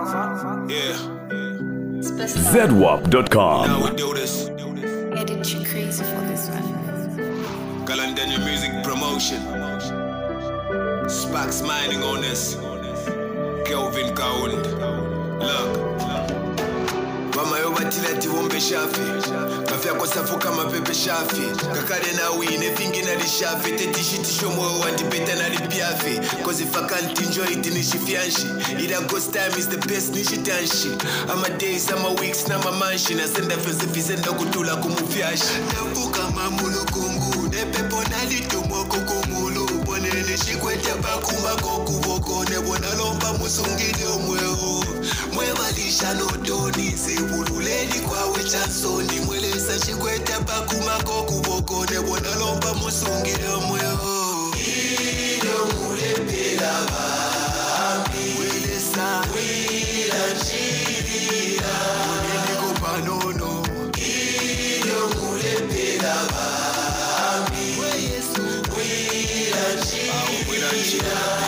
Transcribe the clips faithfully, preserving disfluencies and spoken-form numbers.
Yeah. Z W A P dot com. Now we do this. Edit you crazy for this one. Galandania Music Promotion. Sparks Mining on this. Kelvin Kaund. Look. Mama yobatila tiwombe shafi. Mafia kwa safu kama pepe shafi. Kakade na wine fingi na li shafi. Tetishi tisho mwe wanti peta na li piafi. Cause if I can't enjoy it nishi fianshi. Ida ghost time is the best nishi tanshi. Ama days, ama weeks na mamanshi. Na senda fense fizenda kutula kumufiashi. Nafuka mamulu kungu. Nepepo na litumo kukumulu. Bone nishikwete bakuma kokuboko. Nebona lomba musungile omweho. Mwevalisha notoni. Sebululeni kwa wechansoni. Mwelesa shikwete bakuma kokuboko. Nebona lomba musungile omweho. Iyo mulepela bami. Mwelesa wila chivira. Mwenye kupanono. Iyo mulepela bami. Mweyesu wila chivira.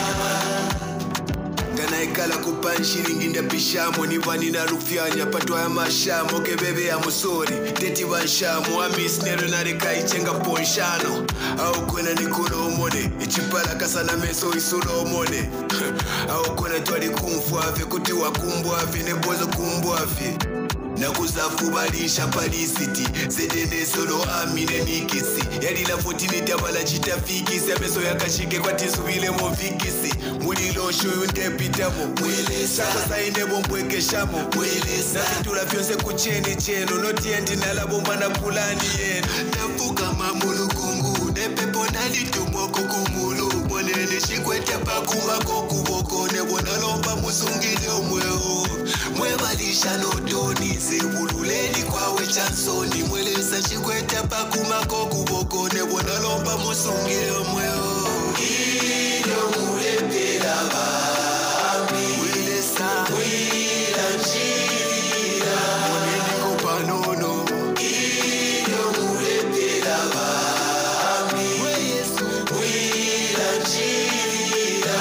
Ikala kupanshi linginda pishamo nivani na rufyanya patwa ya mashamo kebebe ya musori teti banshamo amis nero na reka ichenga ponshano au kwena nikulo omone ichipala kasa na meso isulo omone au kwena twali kumfuave kuti wakumbwavi nebozo kumbwavi na kuzafu balisha parisiti zedene solo amine nikisi yalila fotiniti abala chitafikisi ameso yakashike kwa tisubile movikisi mulilo shuyu ndepitamo mwelesa kosa inebo mpwekeshamo mwelesa natula vyonse kucheni cheno notiendi nalabomba na pulani yenu nafuka mamulu kungu nepepo nalitumo kukumulu mwenene shikwete pakuma kokuboko nebona lomba musungile omweho mwevalisha notoni sebululeni kwa wechansoni mwelesa shikwete pakuma kokuboko nebona lomba musungile omweho iyo mulepela bami mwelesa wila chivira mweneni kupanono iyo mulepela bami mweyesu wila chivira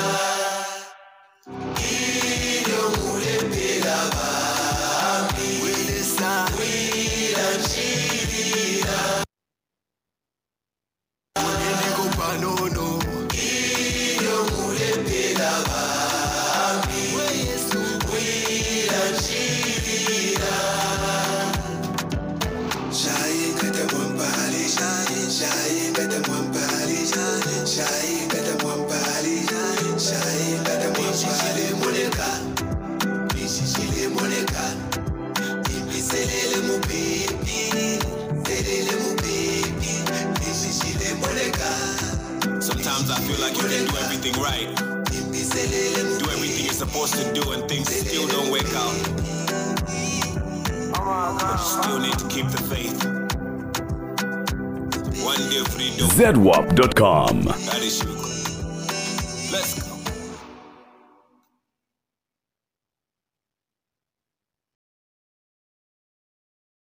iyo mulepela bami mwelesa wila chivira mweneni kupanono iyo mulepela bami mweyesu wila chivira shayingata mwambali shayingata mwambali shayingata mwambali shayingata mwambali moneka ishishile moneka imiselele mubibi selele mubibi ishishile moneka. Sometimes I feel like you can do everything right, do everything you're supposed to do, and things still don't work out. But you still need to keep the faith. One day freedom. Z W A P dot com. That is you. Let's go.